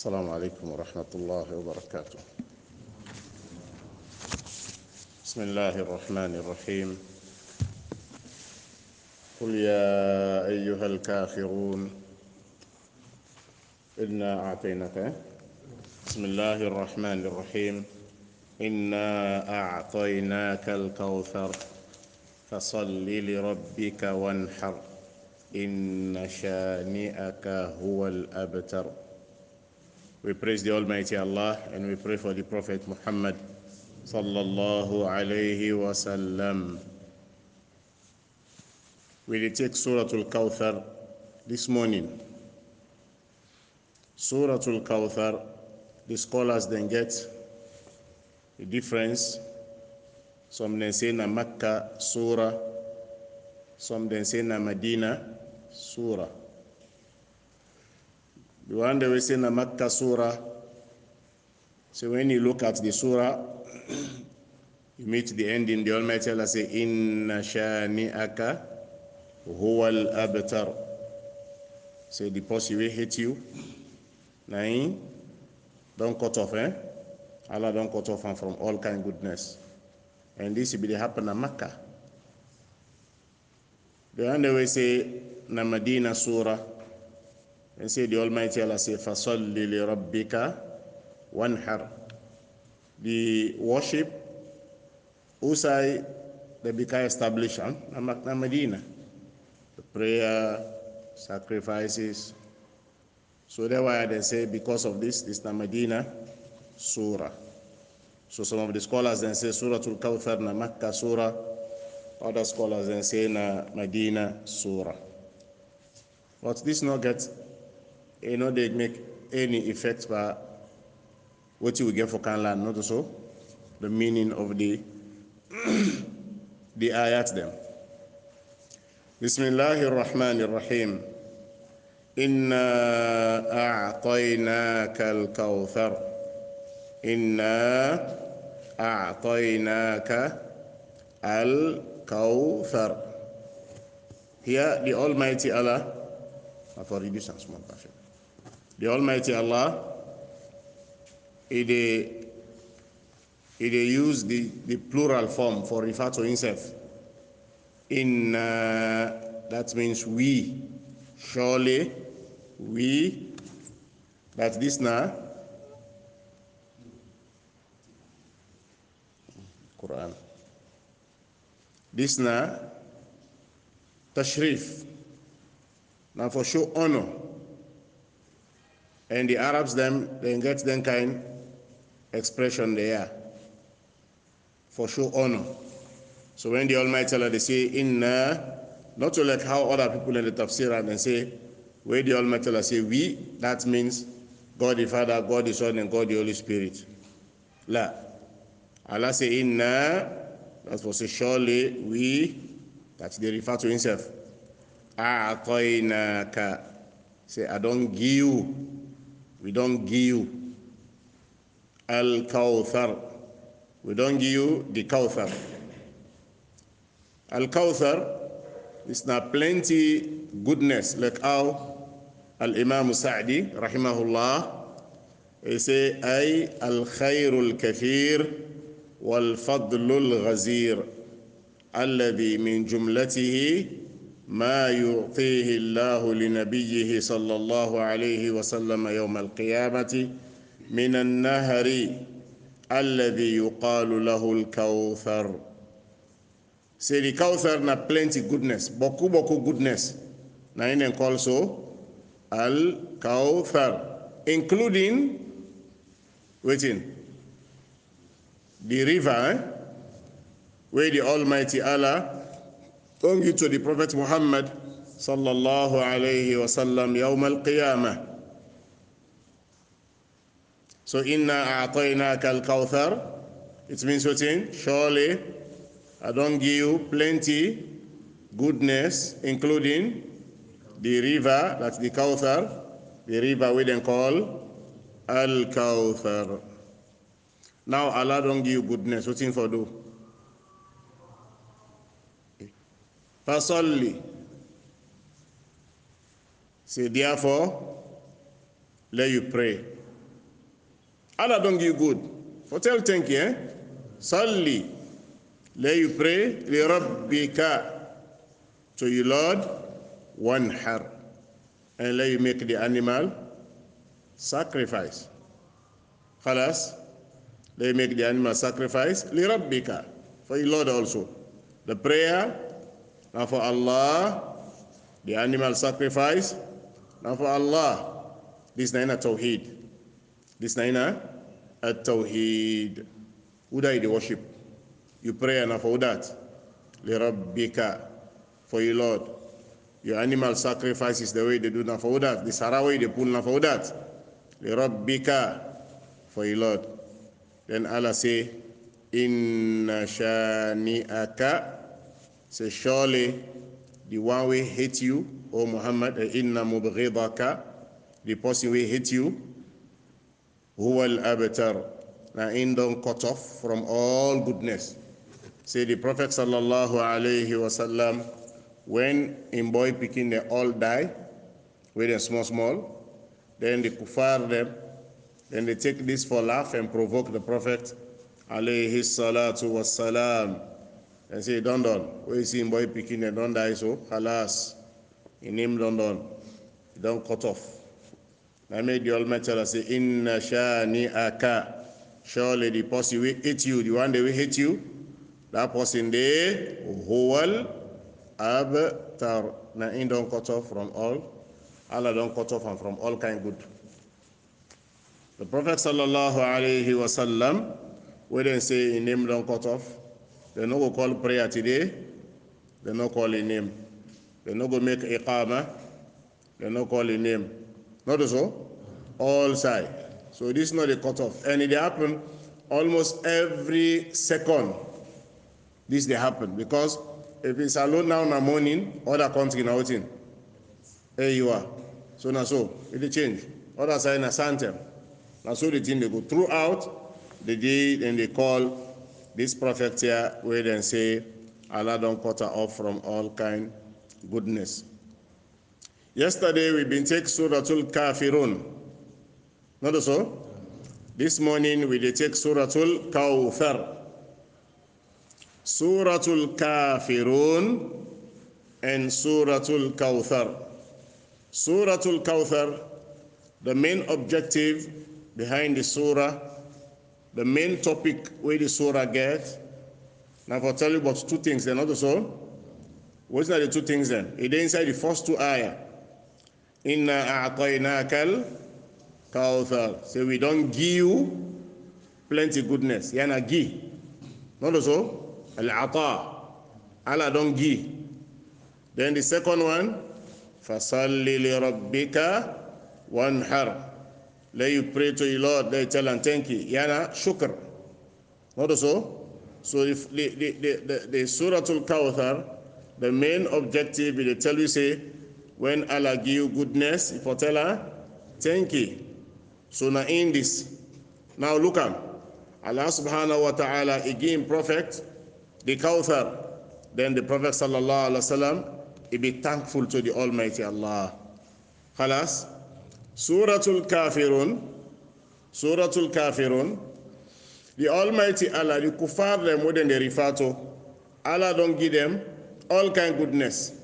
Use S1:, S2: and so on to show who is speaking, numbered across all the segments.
S1: السلام عليكم ورحمة الله وبركاته. بسم الله الرحمن الرحيم. قل يا أيها الكافرون إنا أعطيناك. بسم الله الرحمن الرحيم. إنا أعطيناك الكوثر فصل لربك وانحر إن شانئك هو الأبتر. We praise the Almighty Allah and we pray for the Prophet Muhammad sallallahu alayhi wa sallam. We will take Surah Al-Kawthar this morning. Surah Al-Kawthar, the scholars then get the difference. Some then say na Makkah Surah, some then say na Medina Surah. The one that we say na Makkah Surah, so when you look at the Surah, you meet the ending, the Almighty Allah say, Inna shani'aka huwa al-abtar. Say the person will hate you. Nine, don't cut off, Allah don't cut off from all kind of goodness. And this will be happen in Makkah. The one that we say na Medina Surah, and say the Almighty Allah say, Fasalli li rabbika wanhar. The worship, usai they become established in Medina. The prayer, sacrifices. So that's why they say because of this is the Medina Surah. So some of the scholars then say Surah Al-Kawthar na Makkah Surah. Other scholars then say na Medina Surah. But this not get, they make any effect by what you will get for Kanlan, not so the meaning of the the ayat them. Bismillahir Rahmanir Rahim. Inna a'tainaka al-kawthar. Inna a'tainaka al-kawthar. Here the Almighty Allah, the Almighty Allah, He use the plural form for refer to himself. Inna, that means we. Surely, we. That this na Quran. This na tashrif. Now for show honor. And the Arabs then get them kind expression there for show honor. So when the Almighty Allah they say inna, not to like how other people in the tafsir and say where the Almighty Allah say we, that means God the Father, God the Son, and God the Holy Spirit. La. Allah say inna, that's for say surely we, that they refer to himself. A'tainaka, say I don't give you, we don't give you. Al-Kawthar, we don't give you the Kawthar. Al-Kawthar is not plenty goodness, like how Al-Imam Sa'di, rahimahullah, he say, ay al-khayrul kathir wal-fadlul ghazir alladhi min jumlatihi ma yu'tihi Allahu li nabiyyihi sallallahu alayhi wa sallam yawm al-qiyamati min al-nahari alladhi yuqalu lahu al-kawthar. Say the Kawthar na plenty goodness, boku goodness. Na in and call so Al-Kawthar, including waiting the river where the Almighty Allah told you to the Prophet Muhammad sallallahu alayhi wa sallam yawm al-qiyamah. So inna a'tainaka al-Kawthar, it means waiting, surely I don't give you plenty goodness, including the river, that's the Kawthar, the river we then call Al-Kawthar. Now Allah don't give you goodness, what's in for do? Fasalli. Say therefore, let you pray. Allah don't give you good. For tell thank you, eh? Salli. Let you pray. Li Rabbika. To your Lord. Wanhar. And let you make the animal sacrifice. Khalas. Let you make the animal sacrifice. Li Rabbika. For your Lord also. The prayer. Now for Allah. The animal sacrifice. Now for Allah. This is Naina Tawheed. This Naina at Tawheed. Who the worship? You pray and for that. Li Rabbika. For your Lord. Your animal sacrifice is the way they do now for that. The Saraway they pull now for that. Li Rabbika. For your Lord. Then Allah say, Inna shani'aka. Say surely the one will hate you, O Muhammad, inna mubghidaka, the person will hate you, huwa al-abtar, now in don't cut off from all goodness. Say the Prophet sallallahu alayhi wasallam, when in boy picking they all die, with them small, then the kuffar them, then they take this for laugh and provoke the Prophet alayhi salatu wassalam. And say, don't. We see him boy picking and don't die, so halas. In him, don't. Don't cut off. I made the Almighty Allah say, Inna shani'aka. Surely the person will hate you, the one that will hate you, that person there, huwal abtar. Now, in don't cut off from all. Allah don't cut off from all kind good. The Prophet sallallahu alayhi wasallam, we didn't say in him don't cut off. They no go call prayer today. They no call in name. They no go make iqama. They no call in name. Not so. All side. So this is not a cutoff. And it happen almost every second. This they happen because if it's alone now in the morning, other country now waiting. Here you are. So now so it change. Other side na santem. Now so the thing they go throughout the day and they call. This prophet here, where then say, Allah don't cut her off from all kind goodness. Yesterday we've been taking Suratul Kafirun. Not so? This morning we did take Suratul Kawthar. Suratul Kafirun and Suratul Kawthar. Suratul Kawthar, the main objective behind the surah, the main topic where the surah gets. Now I'll tell you about two things then, not so. What are the two things then? It is inside the first two ayah. Inna a'tainakal kawthar. So we don't give you plenty goodness. Yana give. Not so. Al-ata. Allah don't give. Then the second one, fasalli li rabbika wanhar. Let you pray to your Lord, let you tell and thank you. Yana shukr. Not so? So if the Suratul Kawthar, the main objective is to tell you, say, when Allah give you goodness, if you tell her, thank you. So now in this, now look at Allah subhanahu wa ta'ala again Prophet, the Kawthar. Then the Prophet sallallahu alaihi wasallam, he be thankful to the Almighty Allah. Khalas. Suratul Kafirun, Suratul Kafirun, the Almighty Allah, the kuffar them more than they refer to, Allah don't give them all kind of goodness.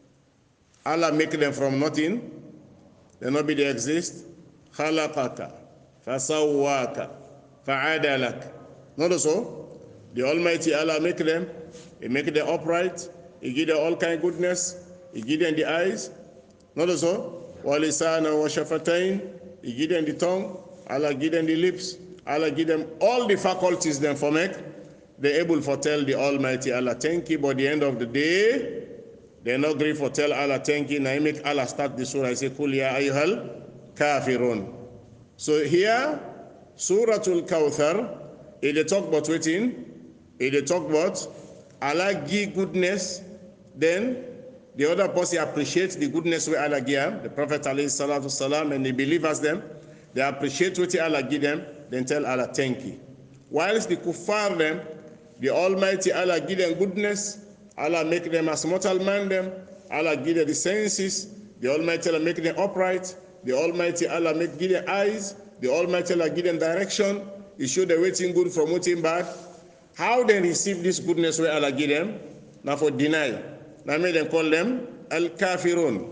S1: Allah make them from nothing, they not be they exist. Khalaqaka, fasawwaka, fa'adalak. Not so. The Almighty Allah make them, He make them upright, He give them all kind of goodness, He give them the eyes. Not so. Walisana wa shafatain, He give them the tongue, Allah give them the lips, Allah give them all the faculties them for make. They're able to tell the Almighty Allah thank you, but the end of the day, they're not great for tell Allah thank you. Now I make Allah start the surah, I say, Kul ya ayyuhal kafirun. So here, Suratul Kawthar, it talk about waiting, it talk about Allah give goodness, then the other person appreciates the goodness where Allah give them, the Prophet alayhi salatu salam and the believers them, they appreciate what Allah give them, then tell Allah thank you. Whilst the kuffar them, the Almighty Allah give them goodness, Allah make them as mortal man them, Allah give them the senses, the Almighty Allah make them upright, the Almighty Allah give them eyes, The Almighty Allah give them direction. He show them waiting good from waiting bad. How they receive this goodness where Allah give them? Now for deny. Now make them call them al-kafirun.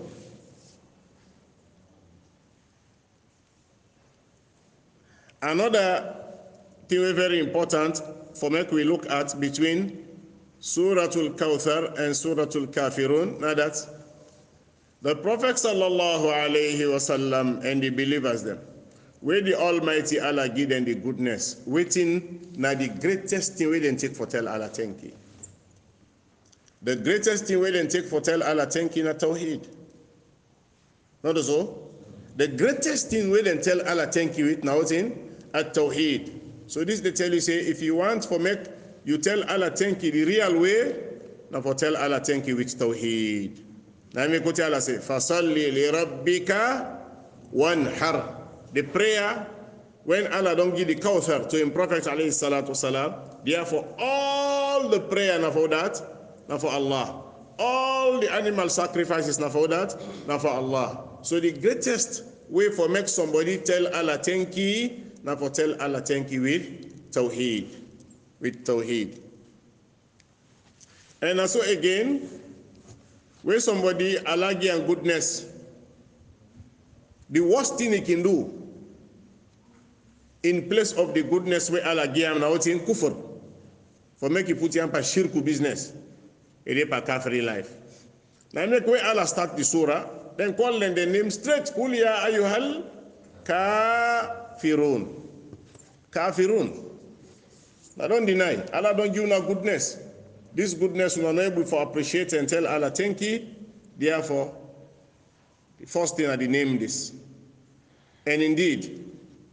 S1: Another thing very important for make we look at between Suratul Kawthar and Suratul Kafirun. Now that the Prophet sallallahu alaihi wasallam and the believers them, where the Almighty Allah give them the goodness, waiting now the greatest thing we then take for tell Allah thank you. The greatest thing we then take for tell Allah thank you na Tawheed. Not so? The greatest thing we then tell Allah thank you with now in at Tawheed. So this they tell you say if you want for make you tell Allah thank you the real way, now for tell Allah thank you with Tawheed. Now me go tell Allah say fasalli li rabbika wanhar. The prayer when Allah don't give the Kawthar to him Prophet alayhi salatu wasalam, therefore all the prayer now for that, now for Allah. All the animal sacrifices now for that, now for Allah. So the greatest way for make somebody tell Allah thank you, now for tell Allah thank you with Tawheed. With Tawheed. And also again, when somebody Allah give him goodness, the worst thing he can do in place of the goodness where Allah give him now in kufr, for make you put him for shirku business, it is for kafiri life. Now make where Allah start the surah, then call them the name straight, Qul ya ayyuhal kafirun. Kafirun. Now don't deny. Allah don't give no goodness. This goodness we are not able to appreciate and tell Allah thank you. Therefore, the first thing I name this. And indeed,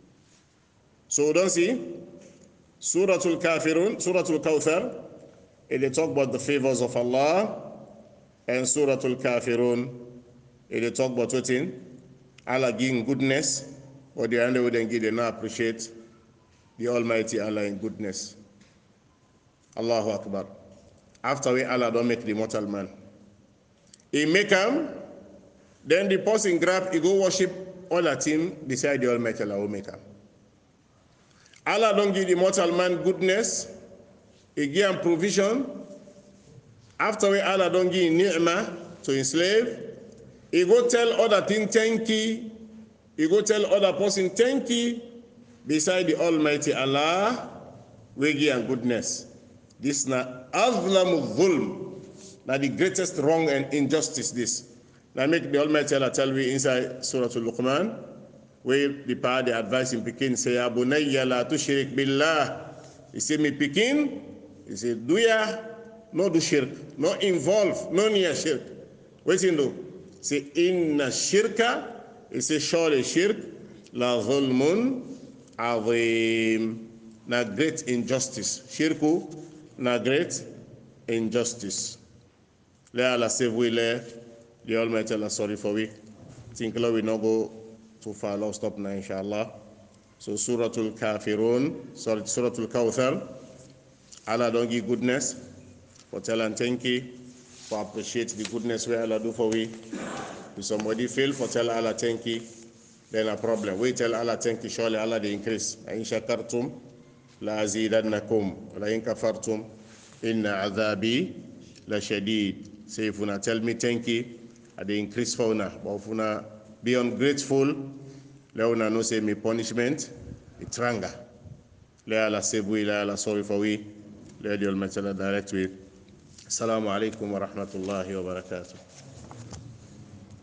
S1: so don't see, Suratul Kafirun, Suratul Kawthar, they talk about the favors of Allah, and Suratul Kafirun, they talk about what in Allah giving goodness, or the other way they not appreciate the Almighty Allah in goodness. Allahu Akbar. After we Allah don't make the mortal man. He make him, then the person grab, he go worship all that him beside the Almighty Allah will make him. Allah don't give the mortal man goodness, he give him provision. After we Allah don't give him ni'mah to his slave, he go tell other thing thank you, he go tell other person thank you, beside the Almighty Allah, we give him goodness. This na azlamu dhulm, na the greatest wrong and injustice this. Now make the Almighty Allah tell me inside Surah Al-Luqman, where the part the advice in Pekin say, Ya bunayya la tushrik billah. He say, me Pekin, he say, do ya, no do shirk, no involve, no near shirk. What you do? Say, inna shirka, he say, surely shirk, la dhulmun azim, na great injustice. Shirku, na great injustice. Let Allah save we, let the Almighty Allah sorry for we. Think we not go too far, I'll stop now inshallah. So Suratul Kafirun, sorry, Suratul Kawthar, Allah don't give goodness, for tell and thank you, for appreciate the goodness where Allah do for we. If somebody fail, for tell Allah thank you, then a problem. We tell Allah thank you, surely Allah the increase. In shakartum, la azidannakum, la in kafartum, inna adhabi la shadid. Say if una tell me thank you, I the increase for una. But if una be ungrateful, let una know say me punishment, it's ranga. Let Allah save we, let Allah sorry for we, let the Almighty Allah direct we. Assalamu alaikum wa rahmatullahi wa barakatuh.